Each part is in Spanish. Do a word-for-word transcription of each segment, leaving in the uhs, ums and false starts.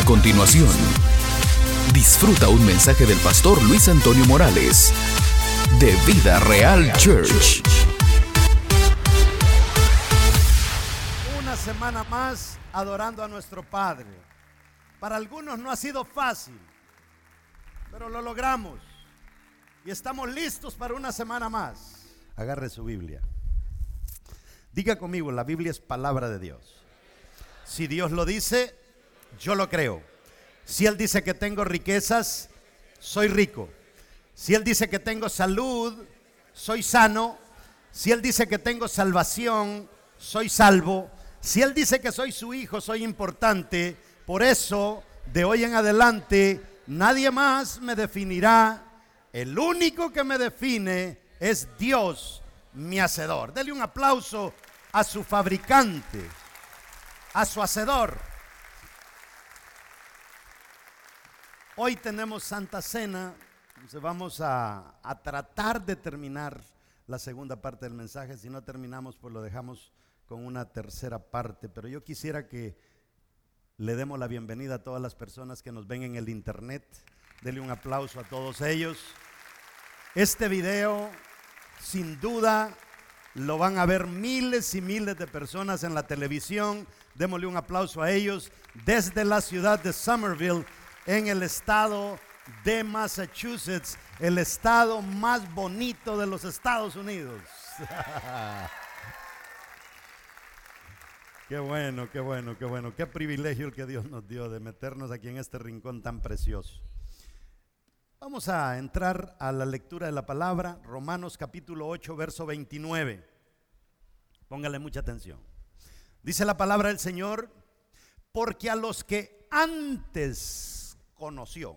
A continuación, disfruta un mensaje del pastor Luis Antonio Morales de Vida Real Church. Una semana más adorando a nuestro Padre. Para algunos no ha sido fácil, pero lo logramos y estamos listos para una semana más. Agarre su Biblia. Diga conmigo, la Biblia es palabra de Dios. Si Dios lo dice, yo lo creo. Si Él dice que tengo riquezas, soy rico. Si Él dice que tengo salud, soy sano. Si Él dice que tengo salvación, soy salvo. Si Él dice que soy su hijo, soy importante. Por eso, de hoy en adelante, nadie más me definirá. El único que me define es Dios, mi hacedor. Dele un aplauso a su fabricante, a su hacedor. Hoy tenemos Santa Cena. Entonces vamos a, a tratar de terminar la segunda parte del mensaje. Si no terminamos, pues lo dejamos con una tercera parte. Pero yo quisiera que le demos la bienvenida a todas las personas que nos ven en el internet. Dele un aplauso a todos ellos. Este video, sin duda, lo van a ver miles y miles de personas en la televisión. Démosle un aplauso a ellos desde la ciudad de Somerville, en el estado de Massachusetts, el estado más bonito de los Estados Unidos. Qué bueno, qué bueno, qué bueno. Qué privilegio el que Dios nos dio de meternos aquí en este rincón tan precioso. Vamos a entrar a la lectura de la palabra. Romanos capítulo ocho, verso veintinueve. Póngale mucha atención. Dice la palabra del Señor: porque a los que antes conoció,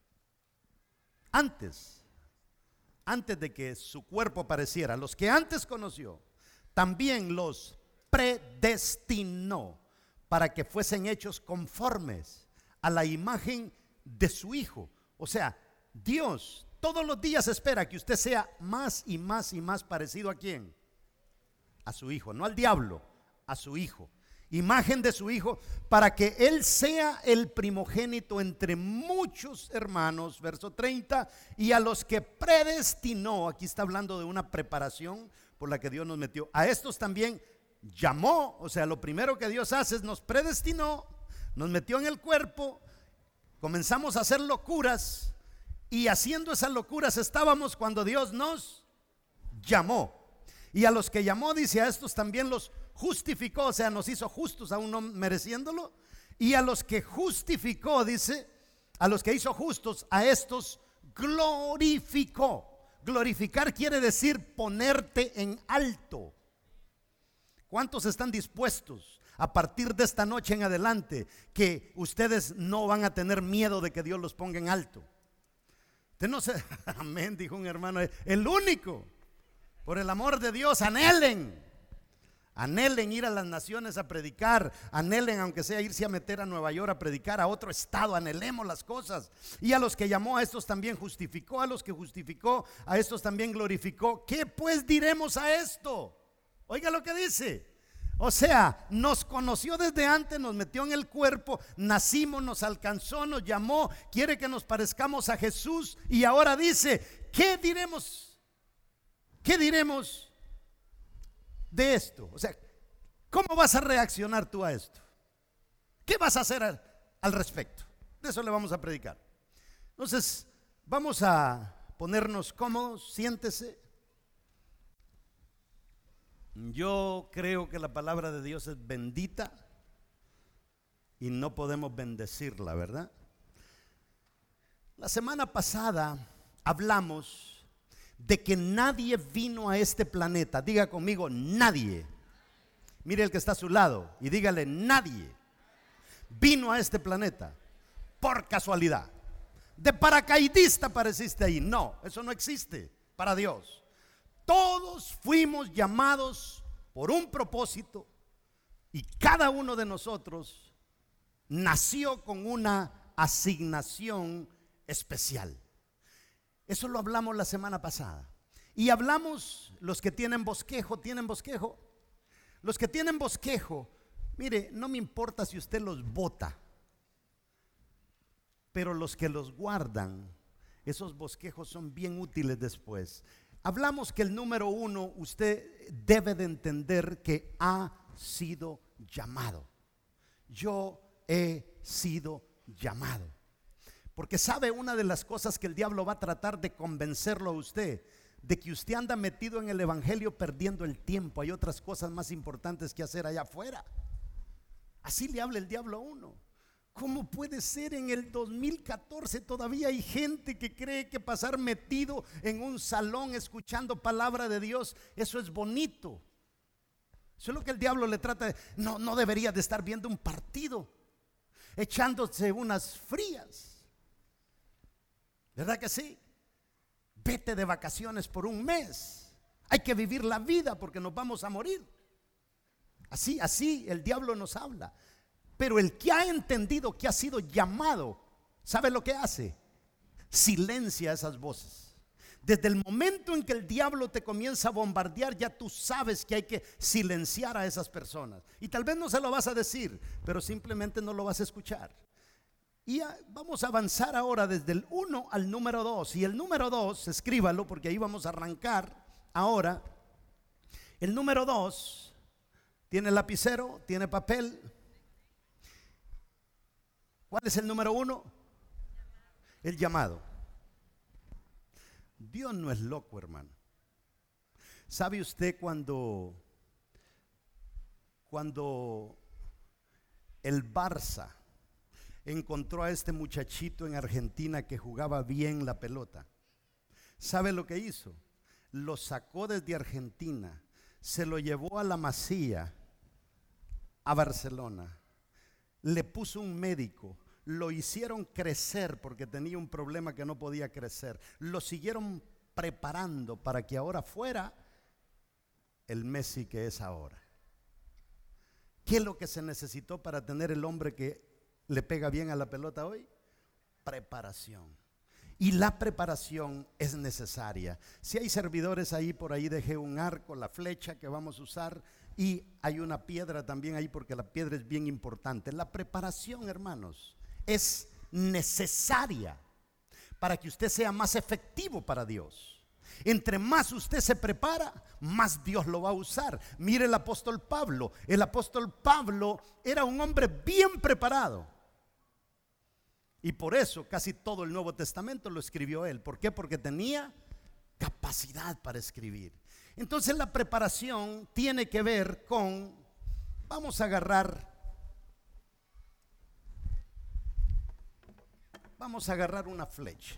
antes, antes de que su cuerpo apareciera, los que antes conoció, también los predestinó para que fuesen hechos conformes a la imagen de su Hijo. O sea, Dios todos los días espera que usted sea más y más y más parecido ¿a quién? A su Hijo, no al diablo, a su Hijo. Imagen de su Hijo, para que Él sea el primogénito entre muchos hermanos, verso treinta, y a los que predestinó. Aquí está hablando de una preparación por la que Dios nos metió. A estos también llamó. O sea, lo primero que Dios hace es nos predestinó, nos metió en el cuerpo, comenzamos a hacer locuras, y haciendo esas locuras estábamos cuando Dios nos llamó. Y a los que llamó, dice, a estos también los justificó, o sea, nos hizo justos aún no mereciéndolo. Y a los que justificó, dice, a los que hizo justos, a estos glorificó. Glorificar quiere decir ponerte en alto. ¿Cuántos están dispuestos a partir de esta noche en adelante que ustedes no van a tener miedo de que Dios los ponga en alto? Usted no se, amén, dijo un hermano, el único. Por el amor de Dios, anhelen. Anhelen ir a las naciones a predicar. Anhelen, aunque sea irse a meter a Nueva York a predicar, a otro estado. Anhelemos las cosas. Y a los que llamó, a estos también justificó. A los que justificó, a estos también glorificó. ¿Qué pues diremos a esto? Oiga lo que dice. O sea, nos conoció desde antes, nos metió en el cuerpo, nacimos, nos alcanzó, nos llamó, quiere que nos parezcamos a Jesús. Y ahora dice, ¿qué diremos? ¿Qué diremos de esto? O sea, ¿cómo vas a reaccionar tú a esto? ¿Qué vas a hacer al, al respecto? De eso le vamos a predicar. Entonces, vamos a ponernos cómodos, siéntese. Yo creo que la palabra de Dios es bendita y no podemos bendecirla, ¿verdad? La semana pasada hablamos de que nadie vino a este planeta. Diga conmigo, nadie. Mire el que está a su lado y dígale, nadie vino a este planeta por casualidad. De paracaidista apareciste ahí. No, eso no existe para Dios. Todos fuimos llamados por un propósito y cada uno de nosotros nació con una asignación especial. Eso lo hablamos la semana pasada. Y hablamos, los que tienen bosquejo, ¿tienen bosquejo? Los que tienen bosquejo, mire, no me importa si usted los bota. pero los que los guardan, esos bosquejos son bien útiles después. Hablamos que el número uno, usted debe de entender que ha sido llamado. Yo he sido llamado. Porque sabe, una de las cosas que el diablo va a tratar de convencerlo a usted, de que usted anda metido en el evangelio perdiendo el tiempo. Hay otras cosas más importantes que hacer allá afuera. Así le habla el diablo a uno. ¿Cómo puede ser en el dos mil catorce todavía hay gente que cree que pasar metido en un salón escuchando palabra de Dios, eso es bonito? Eso es lo que el diablo le trata de, no, no debería de estar viendo un partido, echándose unas frías. ¿Verdad que sí? Vete de vacaciones por un mes. Hay que vivir la vida porque nos vamos a morir. Así, así el diablo nos habla. Pero el que ha entendido que ha sido llamado, ¿sabe lo que hace? Silencia esas voces. Desde el momento en que el diablo te comienza a bombardear, ya tú sabes que hay que silenciar a esas personas. Y tal vez no se lo vas a decir, pero simplemente no lo vas a escuchar. Y vamos a avanzar ahora desde el uno al número dos. Y el número dos, escríbalo porque ahí vamos a arrancar ahora. El número dos, ¿tiene lapicero? ¿Tiene papel? ¿Cuál es el número uno? El llamado. Dios no es loco, hermano. ¿Sabe usted cuando cuando el Barça encontró a este muchachito en Argentina que jugaba bien la pelota? ¿Sabe lo que hizo? Lo sacó desde Argentina, se lo llevó a la Masía, a Barcelona. Le puso un médico, lo hicieron crecer porque tenía un problema que no podía crecer. Lo siguieron preparando para que ahora fuera el Messi que es ahora. ¿Qué es lo que se necesitó para tener el hombre que le pega bien a la pelota hoy? Preparación. Y la preparación es necesaria. Si hay servidores ahí, por ahí dejé un arco, la flecha que vamos a usar. Y hay una piedra también ahí porque la piedra es bien importante. La preparación, hermanos, es necesaria para que usted sea más efectivo para Dios. Entre más usted se prepara, más Dios lo va a usar. Mire el apóstol Pablo. El apóstol Pablo era un hombre bien preparado. Y por eso casi todo el Nuevo Testamento lo escribió él. ¿Por qué? Porque tenía capacidad para escribir. Entonces la preparación tiene que ver con, vamos a agarrar, vamos a agarrar una flecha.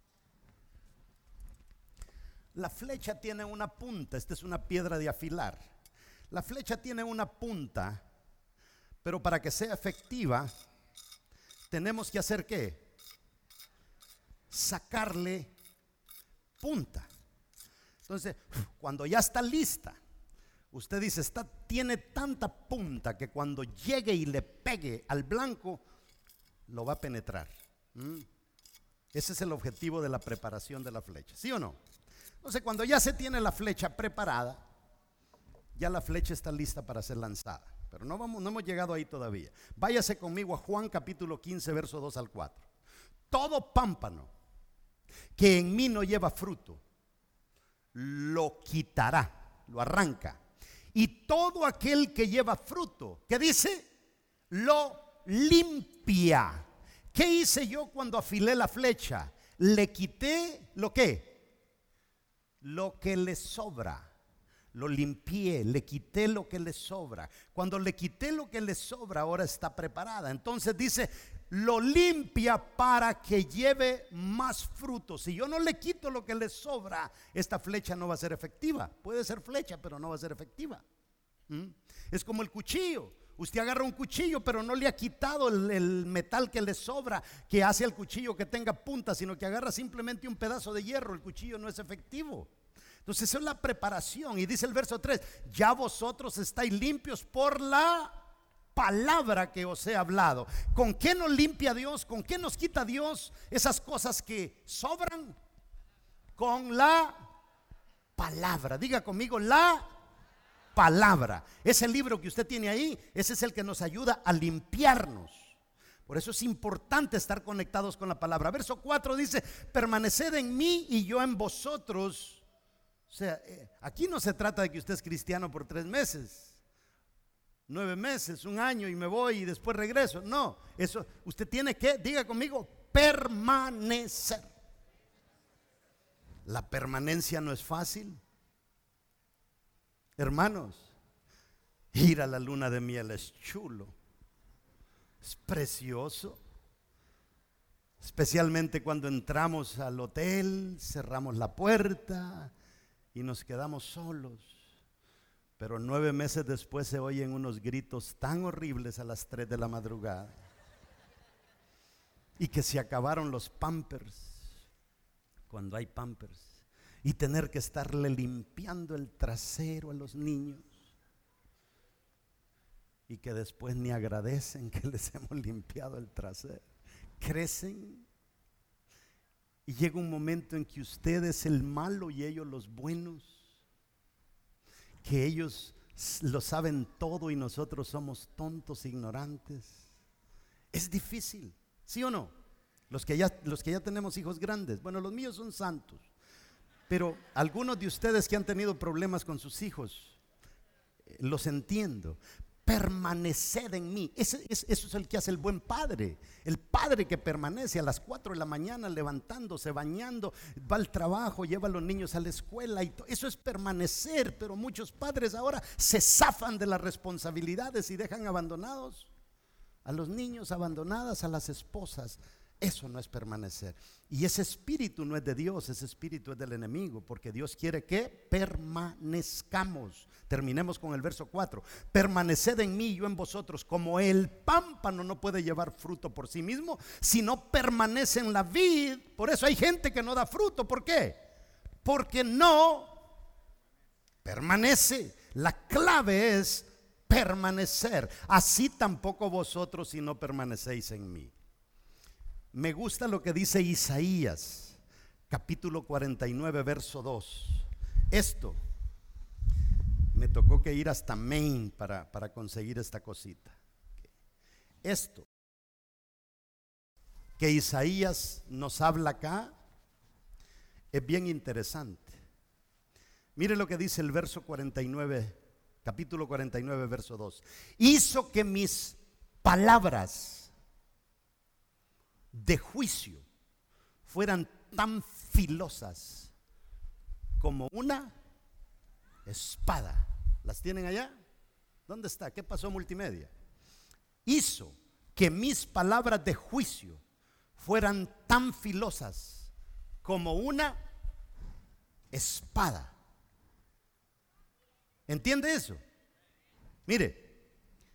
La flecha tiene una punta, esta es una piedra de afilar. La flecha tiene una punta, pero para que sea efectiva, tenemos que hacer ¿qué? Sacarle punta. Entonces, cuando ya está lista, usted dice, está, tiene tanta punta que cuando llegue y le pegue al blanco, lo va a penetrar. ¿Mm? Ese es el objetivo de la preparación de la flecha, ¿sí o no? Entonces, cuando ya se tiene la flecha preparada, ya la flecha está lista para ser lanzada. Pero no, vamos, no hemos llegado ahí todavía. Váyase conmigo a Juan capítulo quince, verso dos al cuatro. Todo pámpano que en mí no lleva fruto, lo quitará, lo arranca. Y todo aquel que lleva fruto, ¿qué dice? Lo limpia. ¿Qué hice yo cuando afilé la flecha? Le quité lo que, lo que le sobra. Lo limpié, le quité lo que le sobra. Cuando le quité lo que le sobra, ahora está preparada. Entonces dice, lo limpia para que lleve más fruto. Si yo no le quito lo que le sobra, esta flecha no va a ser efectiva. Puede ser flecha, pero no va a ser efectiva. ¿Mm? Es como el cuchillo. Usted agarra un cuchillo, pero no le ha quitado el, el metal que le sobra, que hace al cuchillo que tenga punta, sino que agarra simplemente un pedazo de hierro. El cuchillo no es efectivo. Entonces eso es la preparación. Y dice el verso tres, ya vosotros estáis limpios por la palabra que os he hablado. ¿Con qué nos limpia Dios? ¿Con qué nos quita Dios esas cosas que sobran? Con la palabra. Diga conmigo, la palabra. Ese libro que usted tiene ahí, ese es el que nos ayuda a limpiarnos. Por eso es importante estar conectados con la palabra. Verso cuatro dice: permaneced en mí y yo en vosotros. O sea, eh, aquí no se trata de que usted es cristiano por tres meses, nueve meses, un año y me voy y después regreso. No, eso usted tiene que, diga conmigo, permanecer. La permanencia no es fácil, hermanos. Ir a la luna de miel es chulo, es precioso, especialmente cuando entramos al hotel, cerramos la puerta y nos quedamos solos. Pero nueve meses después se oyen unos gritos tan horribles a las tres de la madrugada, y que se acabaron los pampers, cuando hay pampers, y tener que estarle limpiando el trasero a los niños, y que después ni agradecen que les hemos limpiado el trasero. Crecen y llega un momento en que usted es el malo y ellos los buenos, que ellos lo saben todo y nosotros somos tontos, ignorantes. Es difícil, ¿sí o no? Los que ya, los que ya tenemos hijos grandes, bueno, los míos son santos, pero algunos de ustedes que han tenido problemas con sus hijos, los entiendo. Permaneced en mí. Ese, ese, eso es el que hace el buen padre. El padre que permanece a las cuatro de la mañana levantándose, bañando, va al trabajo, lleva a los niños a la escuela y eso es permanecer. Pero muchos padres ahora se zafan de las responsabilidades y dejan abandonados a los niños, abandonadas a las esposas. Eso no es permanecer. Y ese espíritu no es de Dios, ese espíritu es del enemigo, porque Dios quiere que permanezcamos. Terminemos con el verso cuatro. Permaneced en mí y yo en vosotros. Como el pámpano no puede llevar fruto por sí mismo si no permanece en la vid. Por eso hay gente que no da fruto. ¿Por qué? Porque no permanece. La clave es permanecer. Así tampoco vosotros si no permanecéis en mí. Me gusta lo que dice Isaías, capítulo cuarenta y nueve, verso dos. Esto, me tocó que ir hasta Maine para, para conseguir esta cosita. Esto que Isaías nos habla acá es bien interesante. Mire lo que dice el verso cuarenta y nueve, capítulo cuarenta y nueve, verso dos. Hizo que mis palabras de juicio fueran tan filosas como una espada. ¿Las tienen allá? ¿Dónde está? ¿Qué pasó multimedia? Hizo que mis palabras de juicio fueran tan filosas como una espada. ¿Entiende eso? Mire,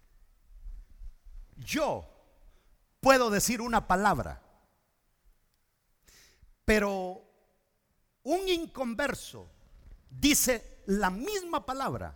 yo puedo decir una palabra, pero un inconverso dice la misma palabra,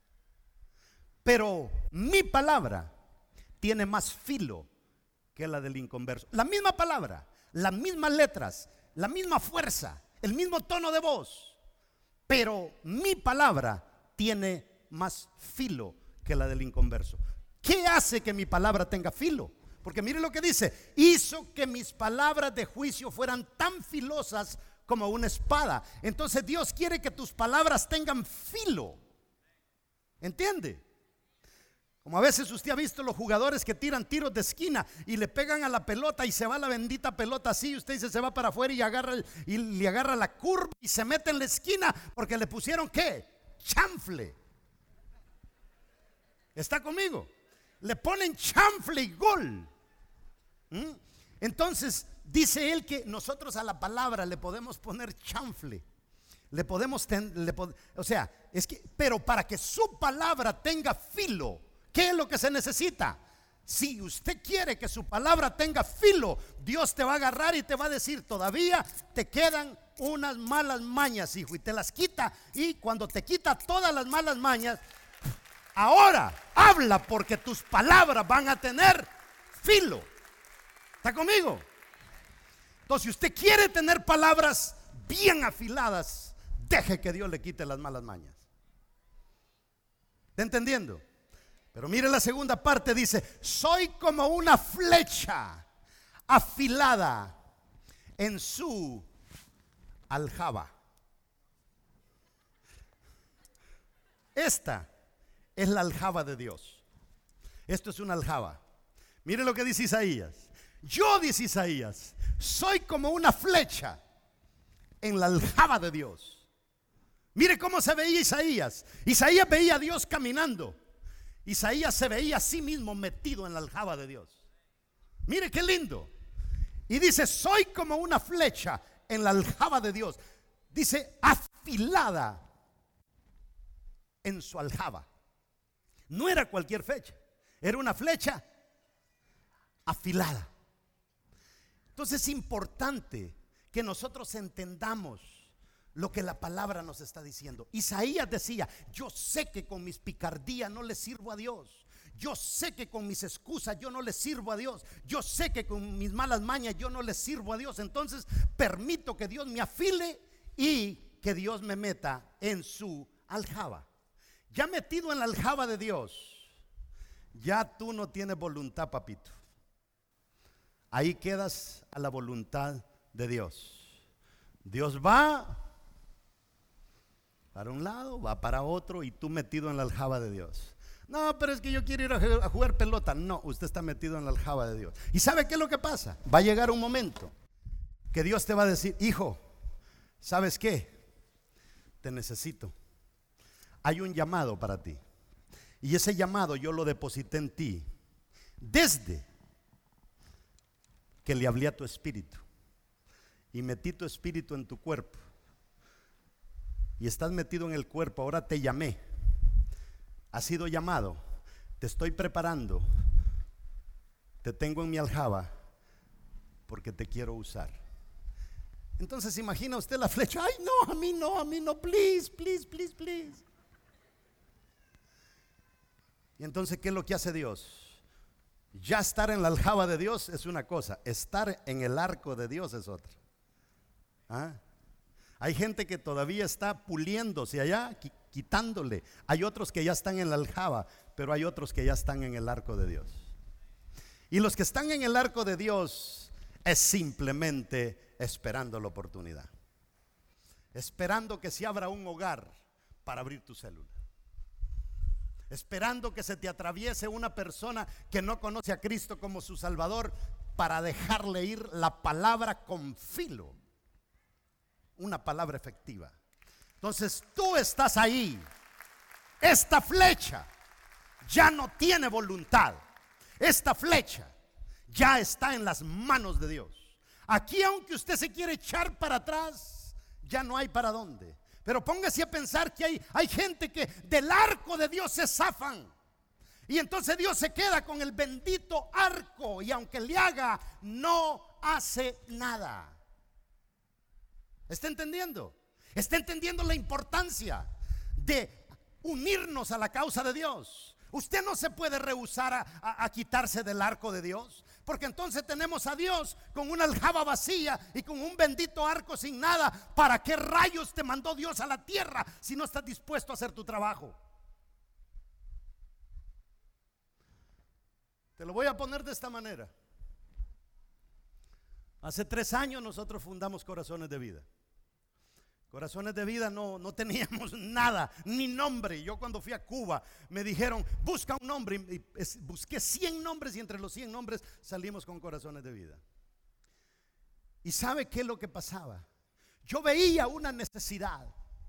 pero mi palabra tiene más filo que la del inconverso. La misma palabra, las mismas letras, la misma fuerza, el mismo tono de voz, pero mi palabra tiene más filo que la del inconverso. ¿Qué hace que mi palabra tenga filo? Porque mire lo que dice: hizo que mis palabras de juicio fueran tan filosas como una espada. Entonces Dios quiere que tus palabras tengan filo. ¿Entiende? Como a veces usted ha visto los jugadores que tiran tiros de esquina y le pegan a la pelota y se va la bendita pelota así. Usted dice se va para afuera y agarra el, y le agarra la curva y se mete en la esquina porque le pusieron ¿qué? Chanfle. ¿Está conmigo? Le ponen chanfle y gol. ¿Mm? Entonces dice él que nosotros a la palabra le podemos poner chanfle, le podemos ten, le pod, o sea, es que, pero para que su palabra tenga filo, ¿qué es lo que se necesita? Si usted quiere que su palabra tenga filo, Dios te va a agarrar y te va a decir: todavía te quedan unas malas mañas, hijo, y te las quita. Y cuando te quita todas las malas mañas, ahora habla, porque tus palabras van a tener filo. ¿Está conmigo? Entonces, si usted quiere tener palabras bien afiladas, deje que Dios le quite las malas mañas. ¿Está entendiendo? Pero mire la segunda parte, dice, soy como una flecha afilada en su aljaba. Esta es la aljaba de Dios. Esto es una aljaba. Mire lo que dice Isaías. Yo, dice Isaías, soy como una flecha en la aljaba de Dios. Mire cómo se veía Isaías. Isaías veía a Dios caminando. Isaías se veía a sí mismo metido en la aljaba de Dios. Mire qué lindo. Y dice, soy como una flecha en la aljaba de Dios. Dice, afilada en su aljaba. No era cualquier flecha, era una flecha afilada. Entonces es importante que nosotros entendamos lo que la palabra nos está diciendo. Isaías decía, yo sé que con mis picardías no le sirvo a Dios. Yo sé que con mis excusas yo no le sirvo a Dios. Yo sé que con mis malas mañas yo no le sirvo a Dios. Entonces permito que Dios me afile y que Dios me meta en su aljaba. Ya metido en la aljaba de Dios, ya tú no tienes voluntad, papito. Ahí quedas a la voluntad de Dios. Dios va para un lado, va para otro, y tú metido en la aljaba de Dios. No, pero es que yo quiero ir a jugar pelota. No, usted está metido en la aljaba de Dios. ¿Y sabe qué es lo que pasa? Va a llegar un momento que Dios te va a decir, hijo, ¿sabes qué? Te necesito. Hay un llamado para ti. Y ese llamado yo lo deposité en ti desde que le hablé a tu espíritu y metí tu espíritu en tu cuerpo. Y estás metido en el cuerpo. Ahora te llamé. Has sido llamado. Te estoy preparando. Te tengo en mi aljaba porque te quiero usar. Entonces imagina usted la flecha. Ay, no, a mí no, a mí no. Please, please, please, please. Y entonces, ¿qué es lo que hace Dios? Ya estar en la aljaba de Dios es una cosa, estar en el arco de Dios es otra. ¿Ah? Hay gente que todavía está puliéndose allá, quitándole. Hay otros que ya están en la aljaba, pero hay otros que ya están en el arco de Dios. Y los que están en el arco de Dios es simplemente esperando la oportunidad, esperando que se abra un hogar para abrir tu célula, esperando que se te atraviese una persona que no conoce a Cristo como su Salvador para dejarle ir la palabra con filo, una palabra efectiva. Entonces tú estás ahí. Esta flecha ya no tiene voluntad. Esta flecha ya está en las manos de Dios. Aquí, aunque usted se quiere echar para atrás, ya no hay para dónde. Pero póngase a pensar que hay, hay gente que del arco de Dios se zafan. Y entonces Dios se queda con el bendito arco. Y aunque le haga, no hace nada. ¿Está entendiendo? ¿Está entendiendo la importancia de unirnos a la causa de Dios? Usted no se puede rehusar a, a, a quitarse del arco de Dios, porque entonces tenemos a Dios con una aljaba vacía y con un bendito arco sin nada. ¿Para qué rayos te mandó Dios a la tierra si no estás dispuesto a hacer tu trabajo? Te lo voy a poner de esta manera. Hace tres años nosotros fundamos Corazones de Vida. Corazones de Vida no, no teníamos nada, ni nombre. Yo cuando fui a Cuba me dijeron, busca un nombre. Y busqué cien nombres y entre los cien nombres salimos con Corazones de Vida. ¿Y sabe qué es lo que pasaba? Yo veía una necesidad,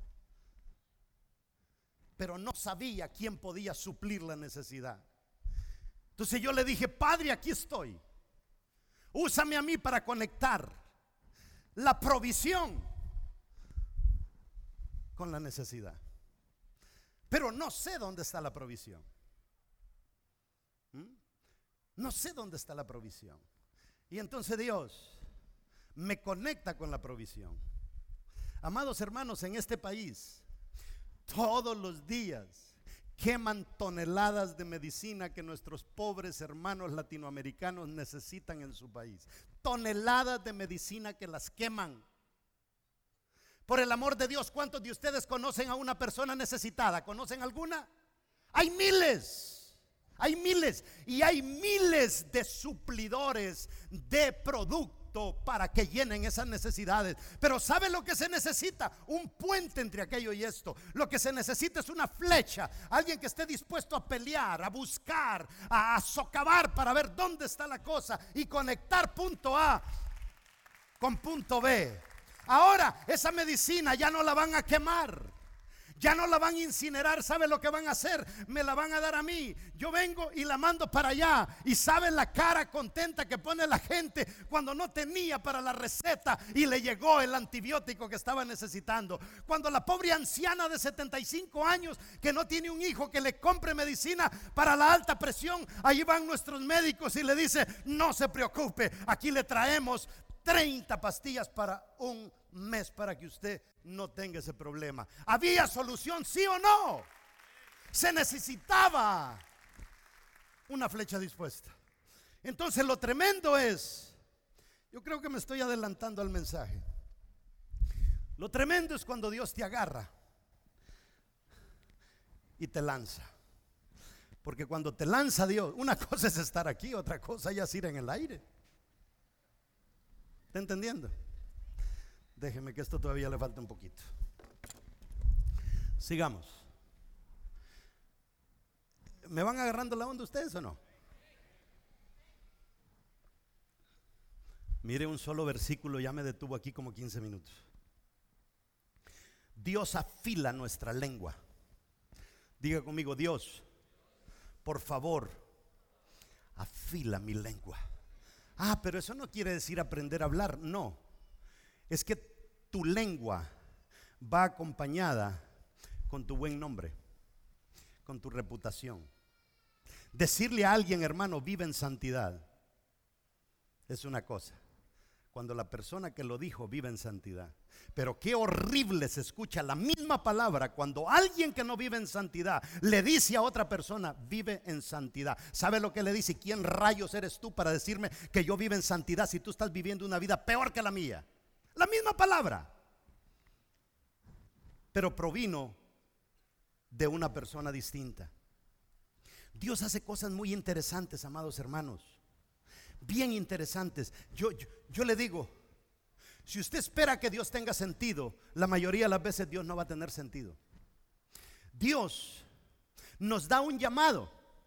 pero no sabía quién podía suplir la necesidad. Entonces yo le dije, Padre, aquí estoy. Úsame a mí para conectar la provisión con la necesidad. Pero no sé dónde está la provisión. ¿Mm? No sé dónde está la provisión. Y entonces Dios me conecta con la provisión. Amados hermanos, en este país todos los días queman toneladas de medicina que nuestros pobres hermanos latinoamericanos necesitan en su país. Toneladas de medicina que las queman. Por el amor de Dios, ¿cuántos de ustedes conocen a una persona necesitada? ¿Conocen alguna? Hay miles. Hay miles y hay miles de suplidores de producto para que llenen esas necesidades. Pero ¿sabe lo que se necesita? Un puente entre aquello y esto. Lo que se necesita es una flecha, alguien que esté dispuesto a pelear, a buscar, a, a socavar para ver dónde está la cosa y conectar punto A con punto B. Ahora esa medicina ya no la van a quemar, ya no la van a incinerar. ¿Sabe lo que van a hacer? Me la van a dar a mí. Yo vengo y la mando para allá. Y sabe la cara contenta que pone la gente cuando no tenía para la receta y le llegó el antibiótico que estaba necesitando. Cuando la pobre anciana de setenta y cinco años que no tiene un hijo que le compre medicina para la alta presión, ahí van nuestros médicos y le dice: no se preocupe, aquí le traemos treinta pastillas para un mes para que usted no tenga ese problema. ¿Había solución, sí o no? Se necesitaba una flecha dispuesta. Entonces lo tremendo es, yo creo que me estoy adelantando al mensaje. Lo tremendo es cuando Dios te agarra y te lanza. Porque cuando te lanza Dios, una cosa es estar aquí, otra cosa ya es ir en el aire. ¿Está entendiendo? Déjeme que esto todavía le falta un poquito. Sigamos. ¿Me van agarrando la onda ustedes o no? Mire, un solo versículo ya me detuvo aquí como quince minutos. Dios afila nuestra lengua. Diga conmigo: Dios, por favor, afila mi lengua. Ah, pero eso no quiere decir aprender a hablar. No, es que tu lengua va acompañada con tu buen nombre, con tu reputación. Decirle a alguien: hermano, vive en santidad, es una cosa. Cuando la persona que lo dijo vive en santidad. Pero qué horrible se escucha la misma palabra cuando alguien que no vive en santidad le dice a otra persona: vive en santidad. ¿Sabe lo que le dice? ¿Quién rayos eres tú para decirme que yo vivo en santidad si tú estás viviendo una vida peor que la mía? La misma palabra, pero provino de una persona distinta. Dios hace cosas muy interesantes, amados hermanos, bien interesantes. Yo, yo, yo le digo, si usted espera que Dios tenga sentido, la mayoría de las veces Dios no va a tener sentido. Dios nos da un llamado.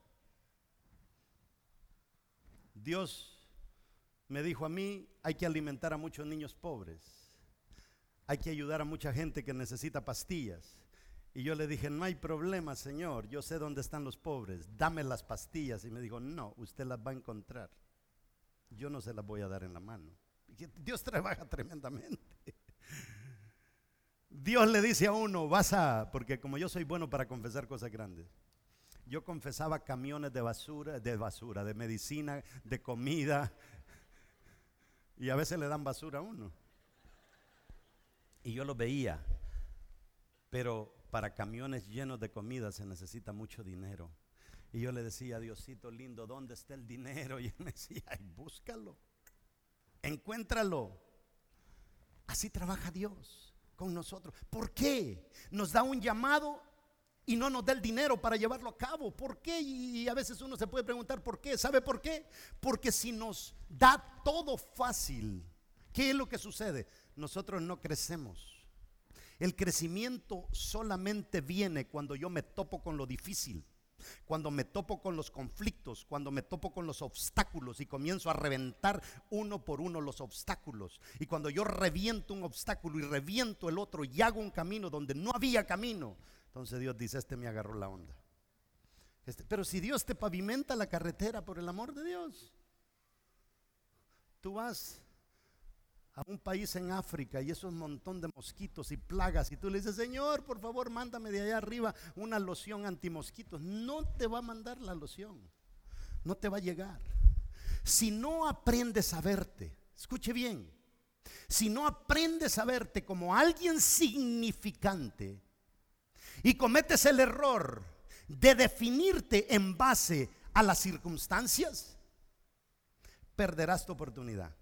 Dios me dijo a mí: hay que alimentar a muchos niños pobres, hay que ayudar a mucha gente que necesita pastillas. Y yo le dije: no hay problema, Señor, yo sé dónde están los pobres, dame las pastillas. Y me dijo: no, usted las va a encontrar, yo no se las voy a dar en la mano. Dios trabaja tremendamente. Dios le dice a uno: vas a, porque como yo soy bueno para confesar cosas grandes, yo confesaba camiones de basura, de basura, de medicina, de comida, y a veces le dan basura a uno. Y yo lo veía, pero para camiones llenos de comida se necesita mucho dinero. Y yo le decía: Diosito lindo, ¿dónde está el dinero? Y él me decía: ay, búscalo, encuéntralo. Así trabaja Dios con nosotros. ¿Por qué? Nos da un llamado y no nos da el dinero para llevarlo a cabo. ¿Por qué? Y a veces uno se puede preguntar ¿por qué? ¿Sabe por qué? Porque si nos da todo fácil, ¿qué es lo que sucede? Nosotros no crecemos. El crecimiento solamente viene cuando yo me topo con lo difícil, cuando me topo con los conflictos, cuando me topo con los obstáculos y comienzo a reventar uno por uno los obstáculos. Y cuando yo reviento un obstáculo y reviento el otro y hago un camino donde no había camino, entonces Dios dice: este me agarró la onda. Este, pero si Dios te pavimenta la carretera, por el amor de Dios, tú vas a un país en África y eso es un montón de mosquitos y plagas, y tú le dices: Señor, por favor, mándame de allá arriba una loción antimosquitos. No te va a mandar la loción, no te va a llegar. Si no aprendes a verte, escuche bien, si no aprendes a verte como alguien significante y cometes el error de definirte en base a las circunstancias, perderás tu oportunidad.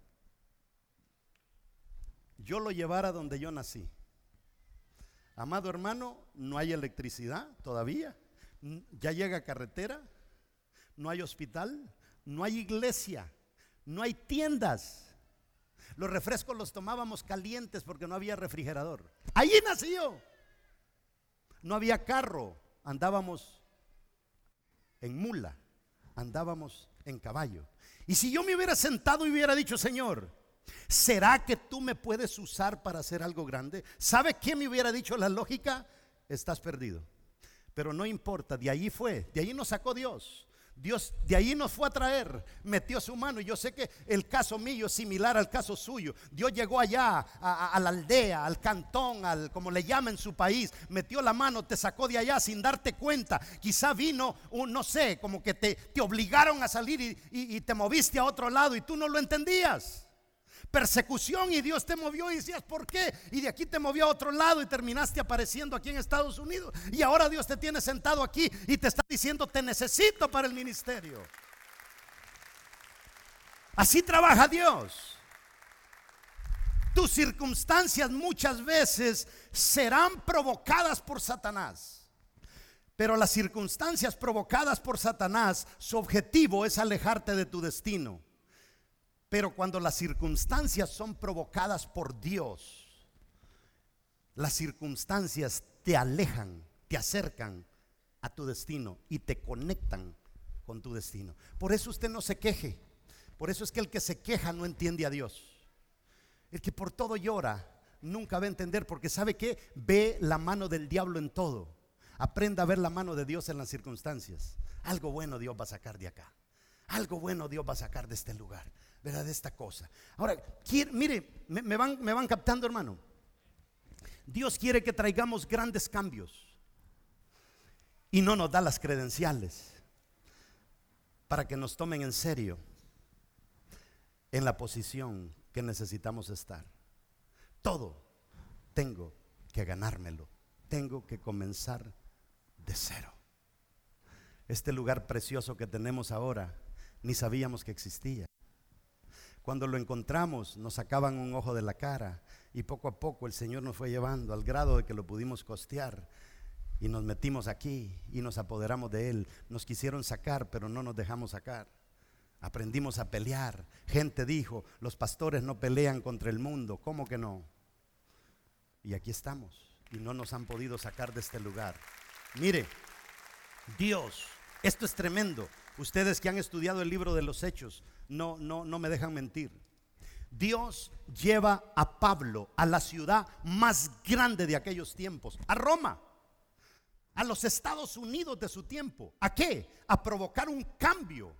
Yo lo llevara donde yo nací. Amado hermano, no hay electricidad todavía. Ya llega carretera, no hay hospital, no hay iglesia, no hay tiendas. Los refrescos los tomábamos calientes porque no había refrigerador. Allí nació. No había carro, andábamos en mula, andábamos en caballo. Y si yo me hubiera sentado y hubiera dicho: Señor, ¿será que tú me puedes usar para hacer algo grande? ¿Sabe qué me hubiera dicho la lógica? Estás perdido. Pero no importa, de allí fue, de allí nos sacó Dios. Dios de ahí nos fue a traer, metió su mano. Y yo sé que el caso mío es similar al caso suyo. Dios llegó allá a, a, a la aldea, al cantón, al como le llaman en su país, metió la mano, te sacó de allá sin darte cuenta. Quizá vino un, no sé, como que te, te obligaron a salir y, y, y te moviste a otro lado y tú no lo entendías. Persecución, y Dios te movió y decías: ¿por qué? Y de aquí te movió a otro lado y terminaste apareciendo aquí en Estados Unidos. Y ahora Dios te tiene sentado aquí y te está diciendo: te necesito para el ministerio. Así trabaja Dios. Tus circunstancias muchas veces serán provocadas por Satanás, pero las circunstancias provocadas por Satanás, su objetivo es alejarte de tu destino. Pero cuando las circunstancias son provocadas por Dios, las circunstancias te alejan, te acercan a tu destino y te conectan con tu destino. Por eso usted no se queje. Por eso es que el que se queja no entiende a Dios. El que por todo llora nunca va a entender, porque ¿sabe qué? Ve la mano del diablo en todo. Aprenda a ver la mano de Dios en las circunstancias. Algo bueno Dios va a sacar de acá. Algo bueno Dios va a sacar de este lugar, ¿verdad? De esta cosa. Ahora, quiere, mire, me, me, van, me van captando, hermano. Dios quiere que traigamos grandes cambios y no nos da las credenciales para que nos tomen en serio en la posición que necesitamos estar. Todo tengo que ganármelo. Tengo que comenzar de cero. Este lugar precioso que tenemos ahora ni sabíamos que existía. Cuando lo encontramos nos sacaban un ojo de la cara y poco a poco el Señor nos fue llevando al grado de que lo pudimos costear y nos metimos aquí y nos apoderamos de él. Nos quisieron sacar, pero no nos dejamos sacar. Aprendimos a pelear. Gente dijo: los pastores no pelean contra el mundo. ¿Cómo que no? Y aquí estamos y no nos han podido sacar de este lugar. Mire, Dios, esto es tremendo. Ustedes que han estudiado el libro de los Hechos no, no, no me dejan mentir. Dios lleva a Pablo a la ciudad más grande de aquellos tiempos, a Roma, a los Estados Unidos de su tiempo. ¿A qué? A provocar un cambio.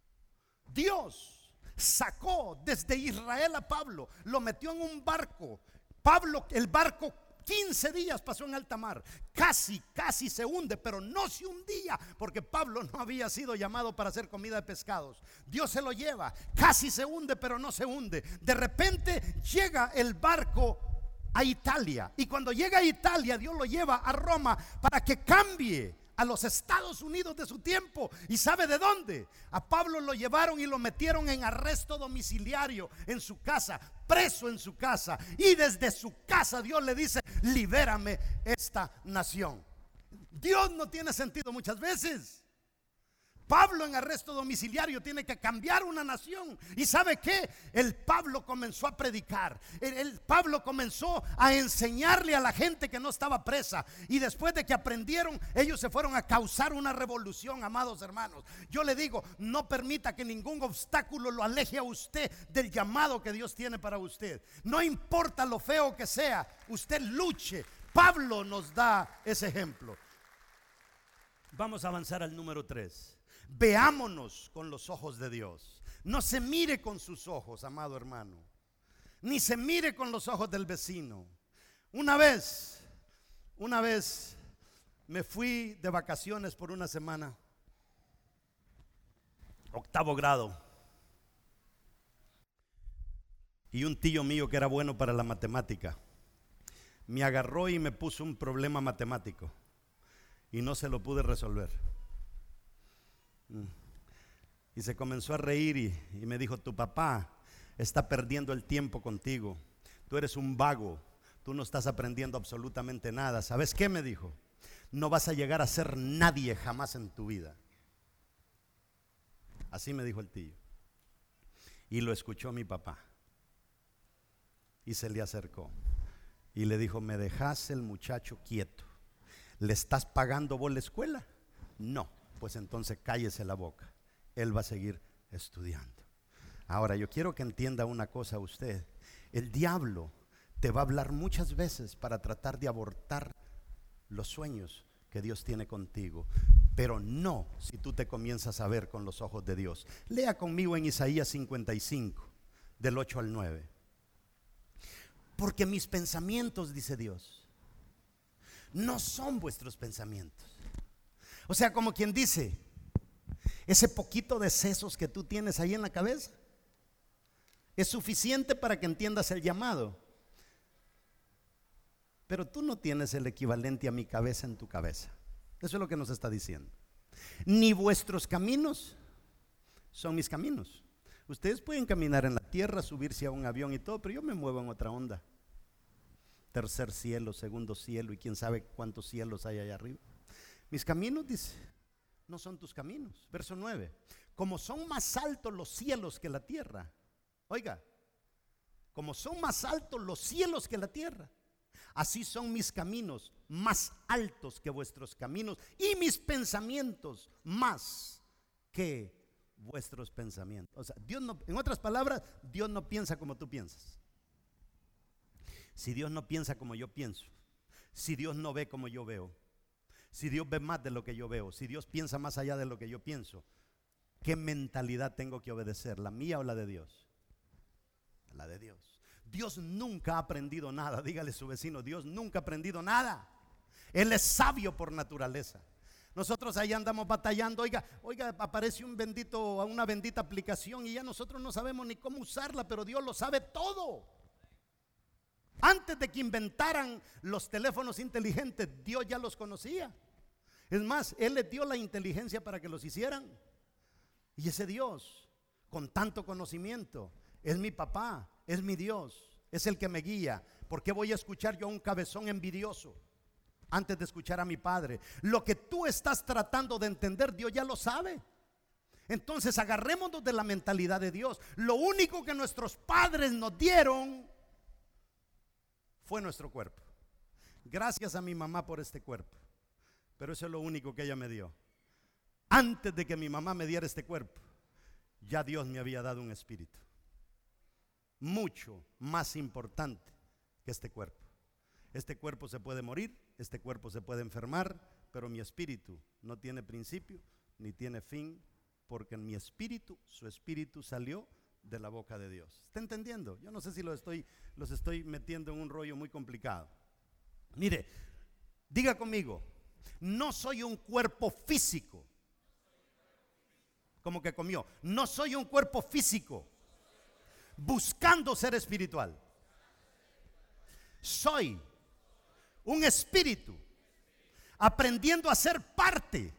Dios sacó desde Israel a Pablo, lo metió en un barco. Pablo, el barco quince días pasó en alta mar, casi, casi se hunde, pero no se hundía, porque Pablo no había sido llamado para hacer comida de pescados. Dios se lo lleva, casi se hunde, pero no se hunde. De repente llega el barco a Italia, y cuando llega a Italia, Dios lo lleva a Roma para que cambie a los Estados Unidos de su tiempo. ¿Y sabe de dónde? A Pablo lo llevaron y lo metieron en arresto domiciliario en su casa, preso en su casa, y desde su casa Dios le dice: libérame esta nación. Dios no tiene sentido muchas veces. Pablo en arresto domiciliario tiene que cambiar una nación. ¿Y sabe qué? El Pablo comenzó a predicar. El, el Pablo comenzó a enseñarle a la gente que no estaba presa. Y después de que aprendieron, ellos se fueron a causar una revolución, amados hermanos. Yo le digo: no permita que ningún obstáculo lo aleje a usted del llamado que Dios tiene para usted. No importa lo feo que sea, usted luche. Pablo nos da ese ejemplo. Vamos a avanzar al número tres. Veámonos con los ojos de Dios. No se mire con sus ojos, amado hermano, ni se mire con los ojos del vecino. Una vez, una vez me fui de vacaciones por una semana, octavo grado, y un tío mío que era bueno para la matemática me agarró y me puso un problema matemático y no se lo pude resolver. Y se comenzó a reír y, y me dijo: tu papá está perdiendo el tiempo contigo. Tú eres un vago, tú no estás aprendiendo absolutamente nada. ¿Sabes qué? Me dijo: no vas a llegar a ser nadie jamás en tu vida. Así me dijo el tío. Y lo escuchó mi papá. Y se le acercó y le dijo: ¿me dejas el muchacho quieto? ¿Le estás pagando vos la escuela? No, pues entonces cállese la boca. Él va a seguir estudiando. Ahora yo quiero que entienda una cosa usted. El diablo te va a hablar muchas veces para tratar de abortar los sueños que Dios tiene contigo, pero no si tú te comienzas a ver con los ojos de Dios. Lea conmigo en Isaías cincuenta y cinco, del ocho al nueve. Porque mis pensamientos, dice Dios, no son vuestros pensamientos. O sea, como quien dice, ese poquito de sesos que tú tienes ahí en la cabeza es suficiente para que entiendas el llamado. Pero tú no tienes el equivalente a mi cabeza en tu cabeza. Eso es lo que nos está diciendo. Ni vuestros caminos son mis caminos. Ustedes pueden caminar en la tierra, subirse a un avión y todo, pero yo me muevo en otra onda. Tercer cielo, segundo cielo y quién sabe cuántos cielos hay allá arriba. Mis caminos, dice, no son tus caminos. Verso nueve. Como son más altos los cielos que la tierra. Oiga, como son más altos los cielos que la tierra, así son mis caminos más altos que vuestros caminos y mis pensamientos más que vuestros pensamientos. O sea, Dios no, en otras palabras, Dios no piensa como tú piensas. Si Dios no piensa como yo pienso, si Dios no ve como yo veo, si Dios ve más de lo que yo veo, si Dios piensa más allá de lo que yo pienso, ¿qué mentalidad tengo que obedecer? ¿La mía o la de Dios? La de Dios. Dios nunca ha aprendido nada. Dígale a su vecino: Dios nunca ha aprendido nada. Él es sabio por naturaleza. Nosotros ahí andamos batallando. Oiga, oiga, aparece un bendito, una bendita aplicación y ya nosotros no sabemos ni cómo usarla, pero Dios lo sabe todo. Antes de que inventaran los teléfonos inteligentes, Dios ya los conocía. Es más, Él les dio la inteligencia para que los hicieran. Y ese Dios, con tanto conocimiento, es mi papá, es mi Dios, es el que me guía. ¿Por qué voy a escuchar yo a un cabezón envidioso antes de escuchar a mi Padre? Lo que tú estás tratando de entender, Dios ya lo sabe. Entonces agarrémonos de la mentalidad de Dios. Lo único que nuestros padres nos dieron fue nuestro cuerpo. Gracias a mi mamá por este cuerpo, pero eso es lo único que ella me dio. Antes de que mi mamá me diera este cuerpo, ya Dios me había dado un espíritu mucho más importante que este cuerpo. Este cuerpo se puede morir, este cuerpo se puede enfermar, pero mi espíritu no tiene principio ni tiene fin, porque en mi espíritu, su espíritu salió de la boca de Dios. ¿Está entendiendo? Yo no sé si lo estoy, los estoy metiendo en un rollo muy complicado. Mire, diga conmigo: no soy un cuerpo físico. Como que comió. No soy un cuerpo físico buscando ser espiritual. Soy un espíritu aprendiendo a ser parte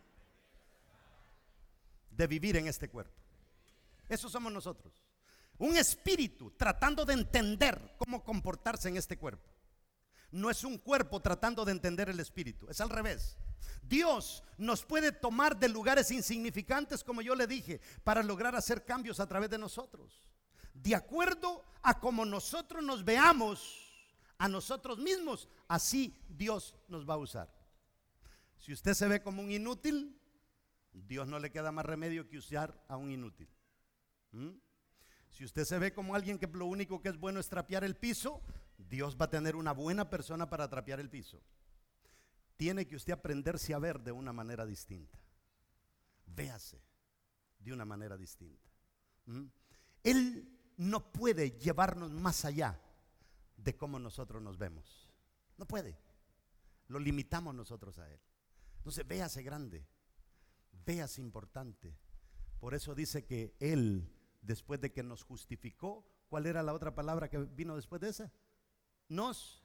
de vivir en este cuerpo. Eso somos nosotros. Un espíritu tratando de entender cómo comportarse en este cuerpo. No es un cuerpo tratando de entender el espíritu, es al revés. Dios nos puede tomar de lugares insignificantes, como yo le dije, para lograr hacer cambios a través de nosotros, de acuerdo a cómo nosotros nos veamos a nosotros mismos. Así Dios nos va a usar. Si usted se ve como un inútil, Dios no le queda más remedio que usar a un inútil. ¿Mm? Si usted se ve como alguien que lo único que es bueno es trapear el piso, Dios va a tener una buena persona para trapear el piso. Tiene que usted aprenderse a ver de una manera distinta. Véase de una manera distinta. ¿Mm? Él no puede llevarnos más allá de cómo nosotros nos vemos. No puede. Lo limitamos nosotros a Él. Entonces véase grande, véase importante. Por eso dice que Él, después de que nos justificó, ¿cuál era la otra palabra que vino después de esa? Nos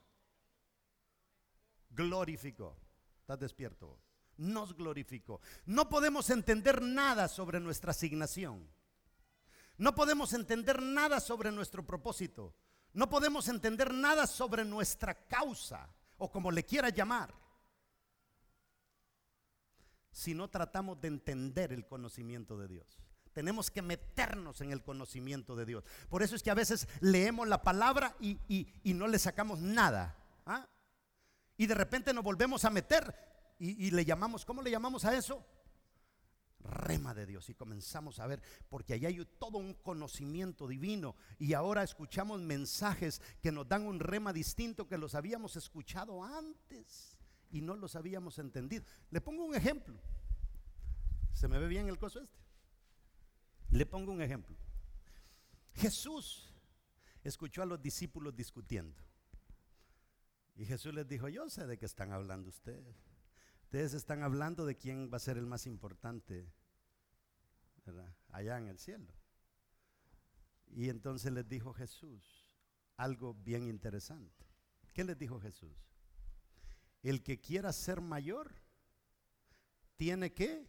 glorificó. ¿Estás despierto? Nos glorificó. No podemos entender nada sobre nuestra asignación. No podemos entender nada sobre nuestro propósito. No podemos entender nada sobre nuestra causa, o como le quiera llamar, si no tratamos de entender el conocimiento de Dios. Tenemos que meternos en el conocimiento de Dios. Por eso es que a veces leemos la palabra y, y, y no le sacamos nada. ¿Ah? Y de repente nos volvemos a meter y, y le llamamos, ¿cómo le llamamos a eso? Rema de Dios. Y comenzamos a ver, porque allá hay todo un conocimiento divino. Y ahora escuchamos mensajes que nos dan un rema distinto que los habíamos escuchado antes y no los habíamos entendido. Le pongo un ejemplo. ¿Se me ve bien el coso este? Le pongo un ejemplo. Jesús escuchó a los discípulos discutiendo y Jesús les dijo: yo sé de qué están hablando ustedes. Ustedes están hablando de quién va a ser el más importante, ¿verdad?, allá en el cielo. Y entonces les dijo Jesús algo bien interesante. ¿Qué les dijo Jesús? El que quiera ser mayor tiene que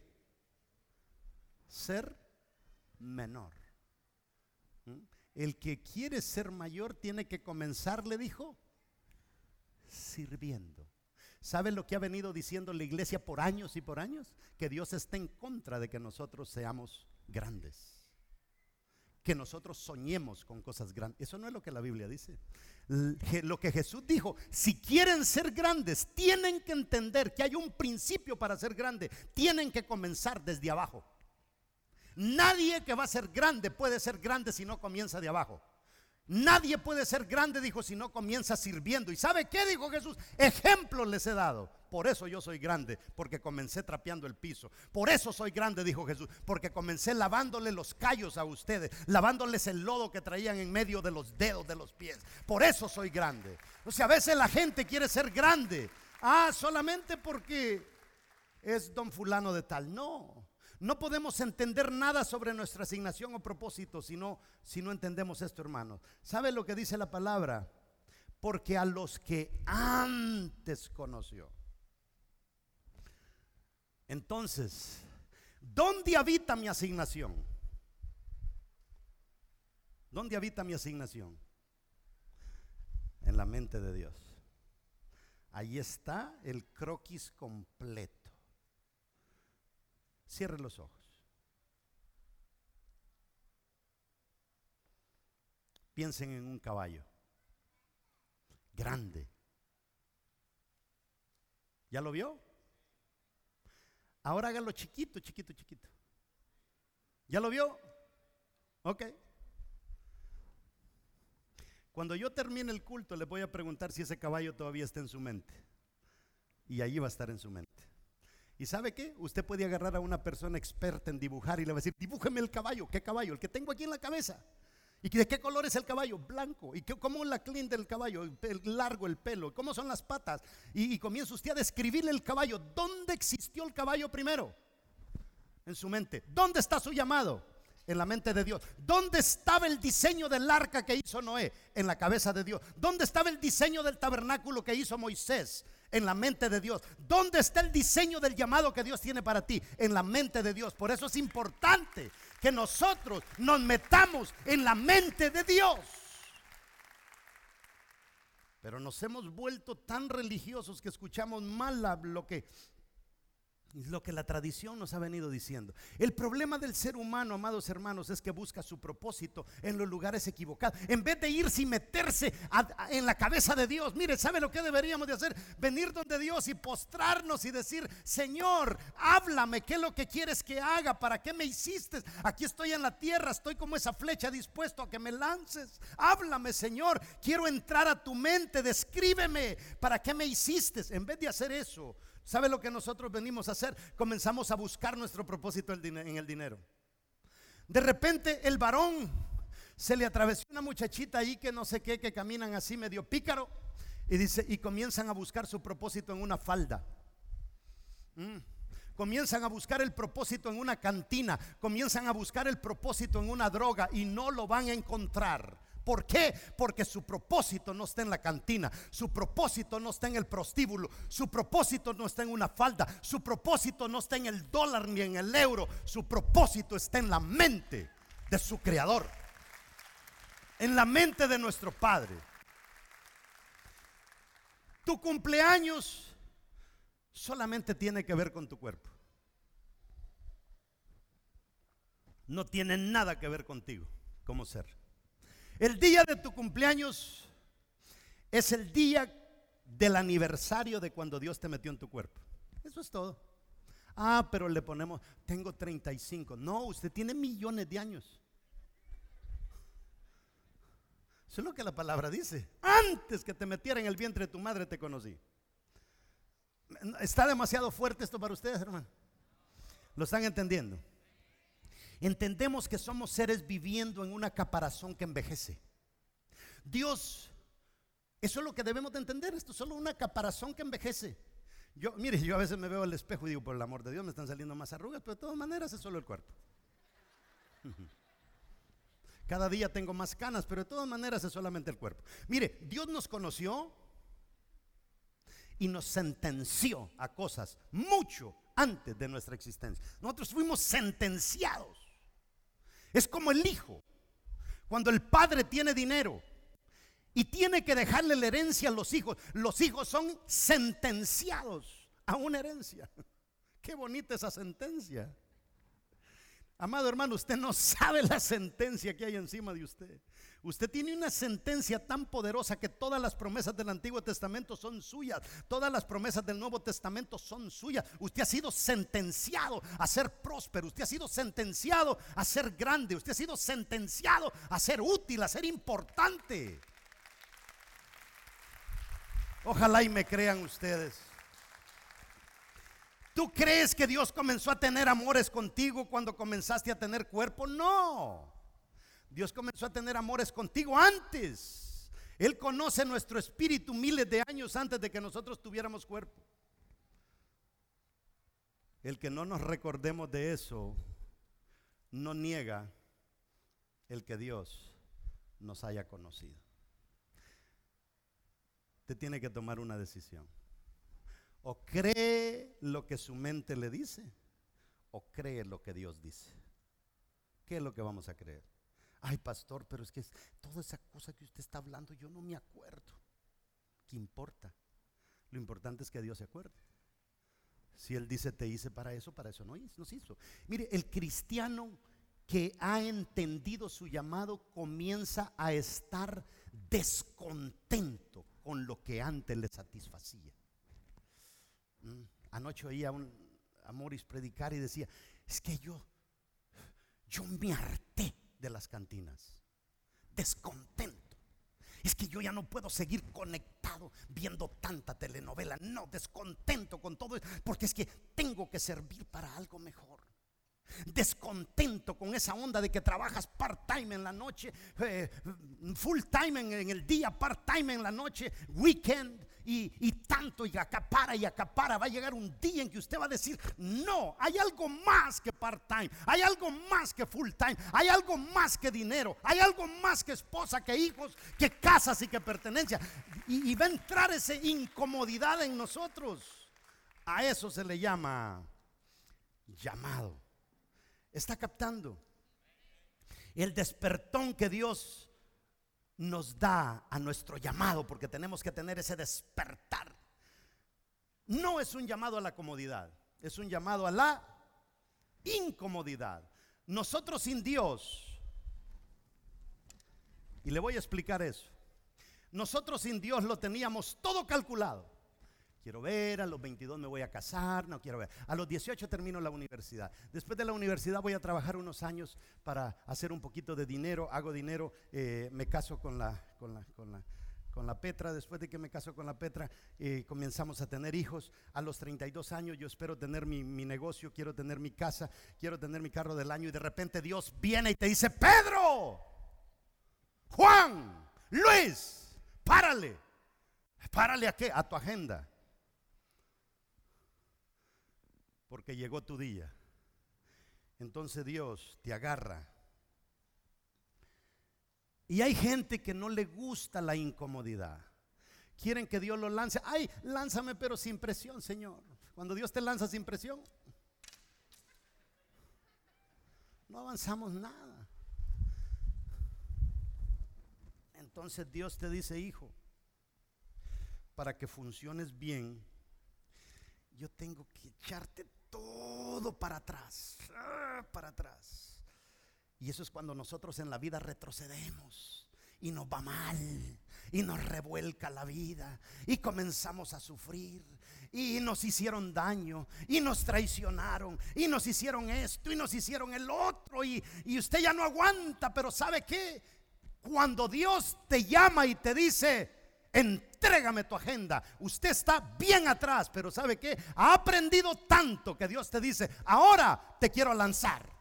ser menor. ¿Mm? El que quiere ser mayor tiene que comenzar, le dijo, sirviendo. ¿Sabe lo que ha venido diciendo la iglesia por años y por años? Que Dios está en contra de que nosotros seamos grandes, que nosotros soñemos con cosas grandes. Eso no es lo que la Biblia dice. Lo que Jesús dijo: si quieren ser grandes, tienen que entender que hay un principio para ser grande. Tienen que comenzar desde abajo. Nadie que va a ser grande puede ser grande si no comienza de abajo. Nadie puede ser grande, dijo, si no comienza sirviendo. ¿Y sabe qué dijo Jesús? Ejemplos les he dado. Por eso yo soy grande, porque comencé trapeando el piso. Por eso soy grande, dijo Jesús, porque comencé lavándole los callos a ustedes, lavándoles el lodo que traían en medio de los dedos de los pies. Por eso soy grande. O sea, a veces la gente quiere ser grande, ah, solamente porque es don fulano de tal. No. No podemos entender nada sobre nuestra asignación o propósito si no, si no entendemos esto, hermanos. ¿Sabe lo que dice la palabra? Porque a los que antes conoció. Entonces, ¿dónde habita mi asignación? ¿Dónde habita mi asignación? En la mente de Dios. Ahí está el croquis completo. Cierre los ojos. Piensen en un caballo grande. ¿Ya lo vio? Ahora hágalo chiquito, chiquito, chiquito. ¿Ya lo vio? Ok. Cuando yo termine el culto, le voy a preguntar si ese caballo todavía está en su mente. Y allí va a estar en su mente. ¿Y sabe qué? Usted puede agarrar a una persona experta en dibujar y le va a decir: dibújeme el caballo. ¿Qué caballo? El que tengo aquí en la cabeza. ¿Y de qué color es el caballo? Blanco. ¿Y qué, cómo es la crin del caballo? El, el largo, el pelo. ¿Cómo son las patas? Y, y comienza usted a describirle el caballo. ¿Dónde existió el caballo primero? En su mente. ¿Dónde está su llamado? En la mente de Dios. ¿Dónde estaba el diseño del arca que hizo Noé? En la cabeza de Dios. ¿Dónde estaba el diseño del tabernáculo que hizo Moisés? En la mente de Dios. ¿Dónde está el diseño del llamado que Dios tiene para ti? En la mente de Dios. Por eso es importante que nosotros nos metamos en la mente de Dios. Pero nos hemos vuelto tan religiosos que escuchamos mal lo que lo que la tradición nos ha venido diciendo. El problema del ser humano, amados hermanos, es que busca su propósito en los lugares equivocados. En vez de irse y meterse a, a, en la cabeza de Dios. Mire, ¿sabe lo que deberíamos de hacer? Venir donde Dios y postrarnos y decir: Señor, háblame, ¿qué es lo que quieres que haga? ¿Para qué me hiciste? Aquí estoy en la tierra, estoy como esa flecha dispuesto a que me lances. Háblame, Señor, quiero entrar a tu mente, descríbeme, ¿para qué me hiciste? En vez de hacer eso, ¿sabe lo que nosotros venimos a hacer? Comenzamos a buscar nuestro propósito en el dinero. De repente el varón se le atravesó una muchachita ahí que no sé qué, que caminan así medio pícaro, y dice, y comienzan a buscar su propósito en una falda. Mm. Comienzan a buscar el propósito en una cantina, comienzan a buscar el propósito en una droga y no lo van a encontrar. ¿Por qué? Porque su propósito no está en la cantina, su propósito no está en el prostíbulo, su propósito no está en una falda, su propósito no está en el dólar ni en el euro, su propósito está en la mente de su creador, en la mente de nuestro Padre. Tu cumpleaños solamente tiene que ver con tu cuerpo. no tiene nada que ver contigo como ser. El día de tu cumpleaños es el día del aniversario de cuando Dios te metió en tu cuerpo. Eso es todo. Ah, pero le ponemos, tengo treinta y cinco. No, usted tiene millones de años. Eso es lo que la palabra dice. Antes que te metiera en el vientre de tu madre te conocí. ¿Está demasiado fuerte esto para ustedes, hermano? ¿Lo están entendiendo? Entendemos que somos seres viviendo en una caparazón que envejece. Dios, eso es lo que debemos de entender. Esto es solo una caparazón que envejece. Yo, mire, yo a veces me veo al espejo y digo, por el amor de Dios, me están saliendo más arrugas, pero de todas maneras es solo el cuerpo. Cada día tengo más canas, pero de todas maneras es solamente el cuerpo. Mire, Dios nos conoció y nos sentenció a cosas mucho antes de nuestra existencia. Nosotros fuimos sentenciados. Es como el hijo. Cuando el padre tiene dinero y tiene que dejarle la herencia a los hijos, los hijos son sentenciados a una herencia. Qué bonita esa sentencia. Amado hermano, usted no sabe la sentencia que hay encima de usted. Usted tiene una sentencia tan poderosa que todas las promesas del Antiguo Testamento son suyas. Todas las promesas del Nuevo Testamento son suyas. Usted ha sido sentenciado a ser próspero. Usted ha sido sentenciado a ser grande. Usted ha sido sentenciado a ser útil, a ser importante. Ojalá y me crean ustedes. ¿Tú crees que Dios comenzó a tener amores contigo cuando comenzaste a tener cuerpo? No. Dios comenzó a tener amores contigo antes. Él conoce nuestro espíritu miles de años antes de que nosotros tuviéramos cuerpo. El que no nos recordemos de eso no niega el que Dios nos haya conocido. Usted tiene que tomar una decisión. O cree lo que su mente le dice, o cree lo que Dios dice. ¿Qué es lo que vamos a creer? Ay, pastor, pero es que es toda esa cosa que usted está hablando, yo no me acuerdo. ¿Qué importa? Lo importante es que Dios se acuerde. Si Él dice te hice para eso, para eso no nos hizo. Mire, el cristiano que ha entendido su llamado comienza a estar descontento con lo que antes le satisfacía. Anoche oía un, a Morris predicar y decía, es que yo, yo me harté de las cantinas, descontento. Es que yo ya no puedo seguir conectado viendo tanta telenovela. No, descontento con todo, porque es que tengo que servir para algo mejor. Descontento con esa onda de que trabajas part-time en la noche, eh, full-time en, en el día, part-time en la noche, weekend y, y tanto, y acapara y acapara. Va a llegar un día en que usted va a decir, no, hay algo más que part-time, hay algo más que full-time, hay algo más que dinero, hay algo más que esposa, que hijos, que casas y que pertenencia. Y, y va a entrar esa incomodidad en nosotros. A eso se le llama llamado. ¿Está captando? El despertón que Dios nos da a nuestro llamado, porque tenemos que tener ese despertar. No es un llamado a la comodidad, es un llamado a la incomodidad. Nosotros sin Dios, y le voy a explicar eso, nosotros sin Dios lo teníamos todo calculado. Quiero ver, a los veintidós me voy a casar, no quiero ver. A los dieciocho termino la universidad. Después de la universidad voy a trabajar unos años para hacer un poquito de dinero. Hago dinero, eh, me caso con la, con, la, con, la, con la Petra. Después de que me caso con la Petra, eh, comenzamos a tener hijos. A los treinta y dos años yo espero tener mi, mi negocio, quiero tener mi casa, quiero tener mi carro del año. Y de repente Dios viene y te dice, Pedro, Juan, Luis, párale. ¿Párale a qué? A tu agenda. Porque llegó tu día. Entonces Dios te agarra. Y hay gente que no le gusta la incomodidad. Quieren que Dios lo lance. Ay, lánzame pero sin presión, Señor. Cuando Dios te lanza sin presión, no avanzamos nada. Entonces Dios te dice, hijo, para que funciones bien, yo tengo que echarte todo para atrás, para atrás. Y eso es cuando nosotros en la vida retrocedemos y nos va mal y nos revuelca la vida y comenzamos a sufrir y nos hicieron daño y nos traicionaron y nos hicieron esto y nos hicieron el otro y, y usted ya no aguanta. Pero ¿sabe qué? Cuando Dios te llama y te dice: entrégame tu agenda, usted está bien atrás, pero ¿sabe qué? Ha aprendido tanto que Dios te dice: ahora te quiero lanzar.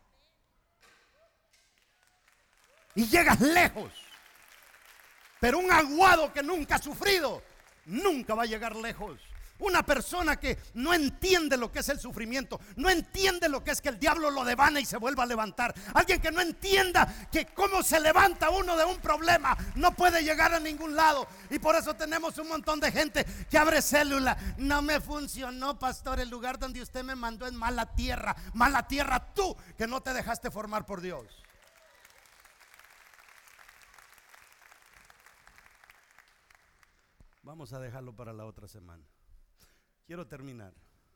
Y llegas lejos. Pero un aguado que nunca ha sufrido nunca va a llegar lejos. Una persona que no entiende lo que es el sufrimiento, no entiende lo que es que el diablo lo devane y se vuelva a levantar. Alguien que no entienda que cómo se levanta uno de un problema no puede llegar a ningún lado. Y por eso tenemos un montón de gente que abre célula. No me funcionó, pastor, el lugar donde usted me mandó es mala tierra. Mala tierra tú, que no te dejaste formar por Dios. Vamos a dejarlo para la otra semana. Quiero terminar.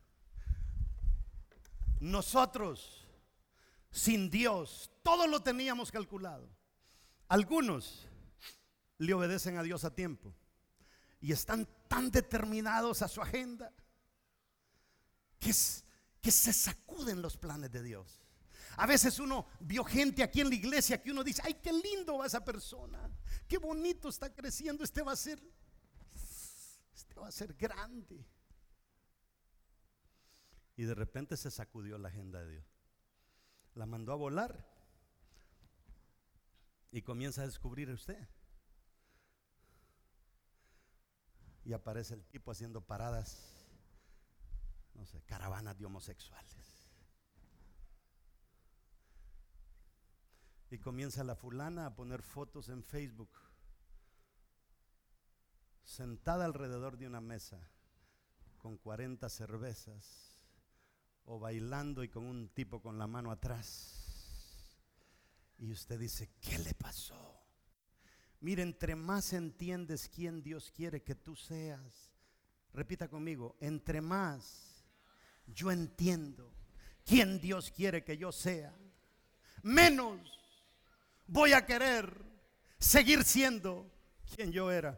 Nosotros, sin Dios, todo lo teníamos calculado. Algunos le obedecen a Dios a tiempo y están tan determinados a su agenda que, es, que se sacuden los planes de Dios. A veces uno vio gente aquí en la iglesia que uno dice: ay, qué lindo va esa persona, qué bonito está creciendo, este va a ser Este va a ser grande. Y de repente se sacudió la agenda de Dios, la mandó a volar y comienza a descubrir usted. Y aparece el tipo haciendo paradas, no sé, caravanas de homosexuales. Y comienza la fulana a poner fotos en Facebook, sentada alrededor de una mesa con cuarenta cervezas o bailando y con un tipo con la mano atrás. Y usted dice: ¿qué le pasó? Mire, entre más entiendes quién Dios quiere que tú seas, repita conmigo: entre más yo entiendo quién Dios quiere que yo sea, menos voy a querer seguir siendo quien yo era.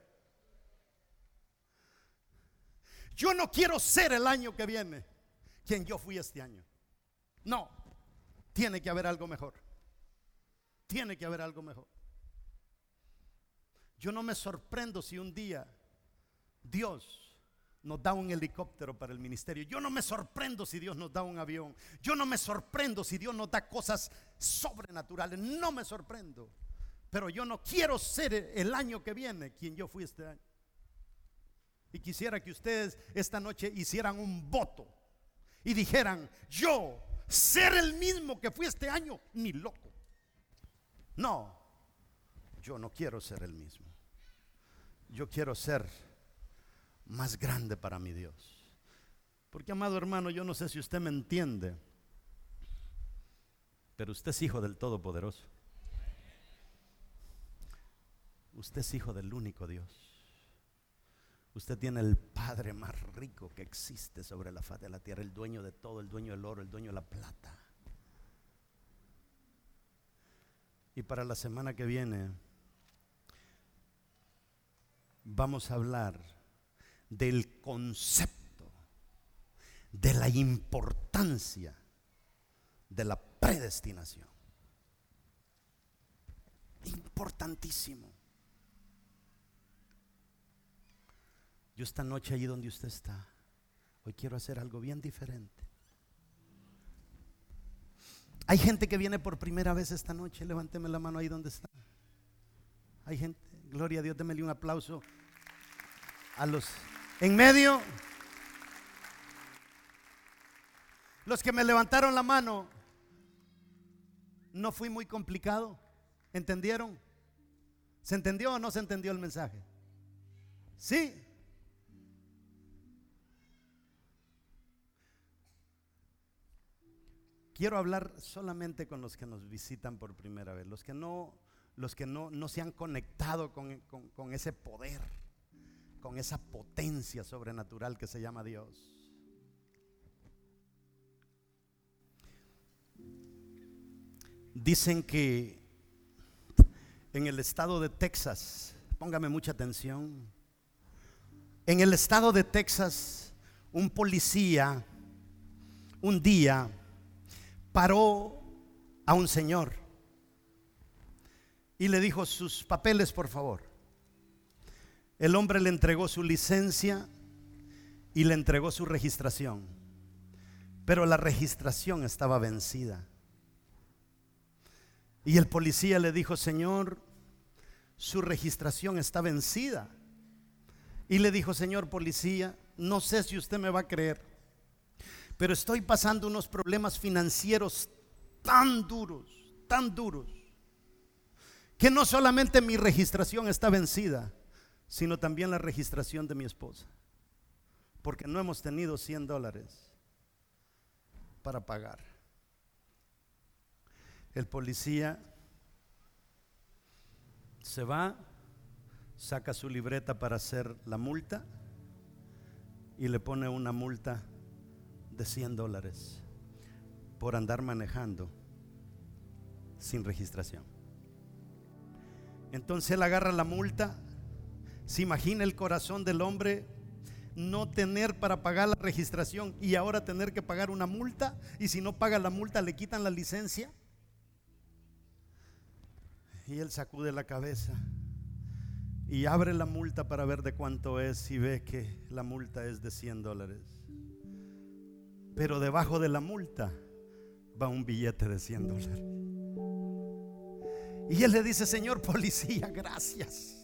Yo no quiero ser el año que viene quien yo fui este año. No, tiene que haber algo mejor. Tiene que haber algo mejor. Yo no me sorprendo si un día Dios nos da un helicóptero para el ministerio. Yo no me sorprendo si Dios nos da un avión. Yo no me sorprendo si Dios nos da cosas sobrenaturales. No me sorprendo. Pero yo no quiero ser el año que viene quien yo fui este año. Y quisiera que ustedes esta noche hicieran un voto y dijeran: yo ser el mismo que fui este año, ni loco. No, yo no quiero ser el mismo. Yo quiero ser más grande para mi Dios. Porque, amado hermano, yo no sé si usted me entiende, pero usted es hijo del Todopoderoso. Usted es hijo del único Dios. Usted tiene el Padre más rico que existe sobre la faz de la tierra, el dueño de todo, el dueño del oro, el dueño de la plata. Y para la semana que viene vamos a hablar del concepto, de la importancia de la predestinación. Importantísimo. Yo esta noche, allí donde usted está, hoy quiero hacer algo bien diferente. Hay gente que viene por primera vez esta noche. Levánteme la mano ahí donde está. Hay gente, gloria a Dios, démele un aplauso a los en medio. Los que me levantaron la mano, no fui muy complicado. ¿Entendieron? ¿Se entendió o no se entendió el mensaje? Sí. Quiero hablar solamente con los que nos visitan por primera vez, los que no, los que no, no se han conectado con, con, con ese poder, con esa potencia sobrenatural que se llama Dios. Dicen que en el estado de Texas, póngame mucha atención, en el estado de Texas, un policía un día paró a un señor y le dijo: sus papeles, por favor. El hombre le entregó su licencia y le entregó su registración, pero la registración estaba vencida. Y el policía le dijo: señor, su registración está vencida. Y le dijo: señor policía, no sé si usted me va a creer, pero estoy pasando unos problemas financieros tan duros, tan duros, que no solamente mi registración está vencida, sino también la registración de mi esposa, porque no hemos tenido cien dólares para pagar. El policía se va, saca su libreta para hacer la multa y le pone una multa de cien dólares por andar manejando sin registración. Entonces él agarra la multa. Se imagina el corazón del hombre, no tener para pagar la registración y ahora tener que pagar una multa, y si no paga la multa le quitan la licencia. Y él sacude la cabeza y abre la multa para ver de cuánto es, y ve que la multa es de cien dólares. Pero debajo de la multa va un billete de cien dólares. Y él le dice: señor policía, gracias.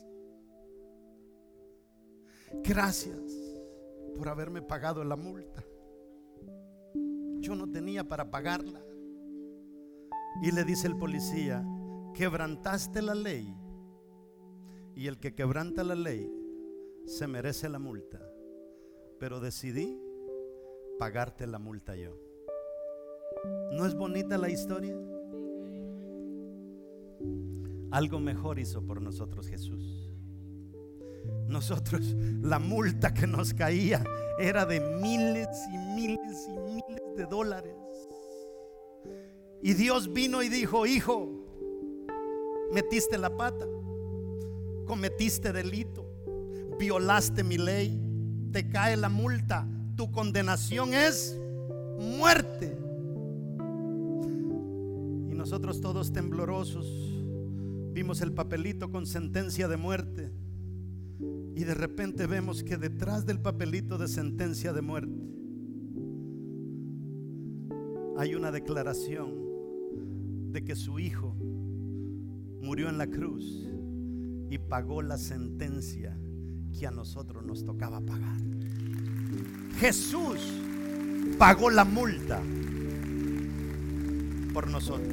Gracias por haberme pagado la multa. Yo no tenía para pagarla. Y le dice el policía: quebrantaste la ley, y el que quebranta la ley se merece la multa, pero decidí pagarte la multa yo. ¿No es bonita la historia? Algo mejor hizo por nosotros Jesús. Nosotros, la multa que nos caía era de miles y miles y miles de dólares. Y Dios vino y dijo: hijo, metiste la pata, cometiste delito, violaste mi ley, te cae la multa, tu condenación es muerte. Y nosotros, todos temblorosos, vimos el papelito con sentencia de muerte. Y de repente vemos que detrás del papelito de sentencia de muerte hay una declaración de que su hijo murió en la cruz y pagó la sentencia que a nosotros nos tocaba pagar. Jesús pagó la multa por nosotros.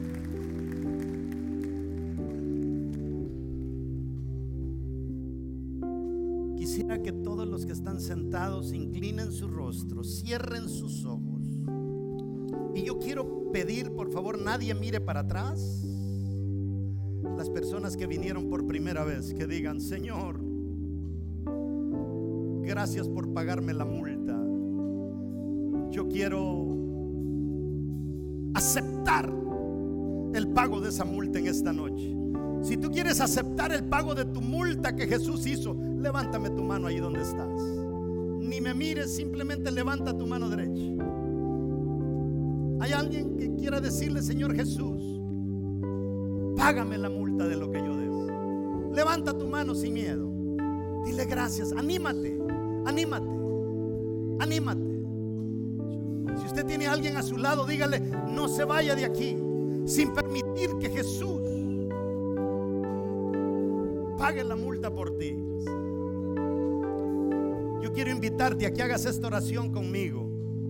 Quisiera que todos los que están sentados inclinen su rostro, cierren sus ojos. Y yo quiero pedir, por favor, nadie mire para atrás. Las personas que vinieron por primera vez, que digan: Señor, gracias por pagarme la multa. Yo quiero aceptar el pago de esa multa en esta noche. Si tú quieres aceptar el pago de tu multa que Jesús hizo, levántame tu mano ahí donde estás. Ni me mires, simplemente levanta tu mano derecha. ¿Hay alguien que quiera decirle: Señor Jesús, págame la multa de lo que yo debo? Levanta tu mano sin miedo. Dile gracias. Anímate, anímate, anímate. Si usted tiene a alguien a su lado, dígale: no se vaya de aquí sin permitir que Jesús pague la multa por ti. Yo quiero invitarte a que hagas esta oración conmigo.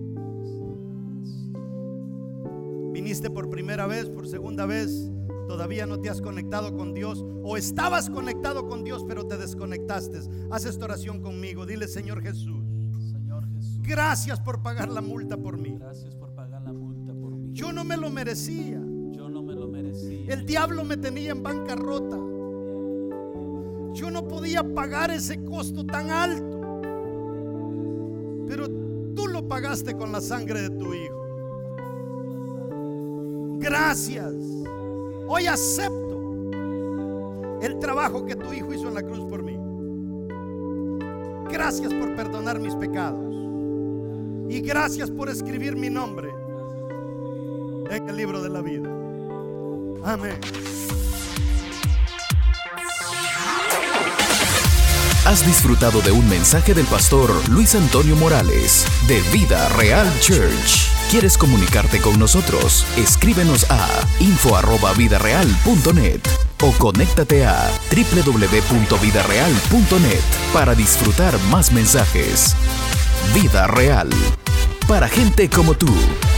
Viniste por primera vez, por segunda vez, todavía no te has conectado con Dios, o estabas conectado con Dios pero te desconectaste. Haz esta oración conmigo. Dile: Señor Jesús, Señor Jesús, gracias por pagar la multa por mí. gracias por pagar la multa por mí. Yo no me lo merecía. Yo no me lo merecía. El diablo me tenía en bancarrota. Yo no podía pagar ese costo tan alto, pero tú lo pagaste con la sangre de tu hijo. Gracias. Hoy acepto el trabajo que tu Hijo hizo en la cruz por mí. Gracias por perdonar mis pecados. Y gracias por escribir mi nombre en el libro de la vida. Amén. Has disfrutado de un mensaje del pastor Luis Antonio Morales de Vida Real Church. ¿Quieres comunicarte con nosotros? Escríbenos a info arroba vidareal punto net o conéctate a doble u doble u doble u punto vida real punto net para disfrutar más mensajes. Vida Real, para gente como tú.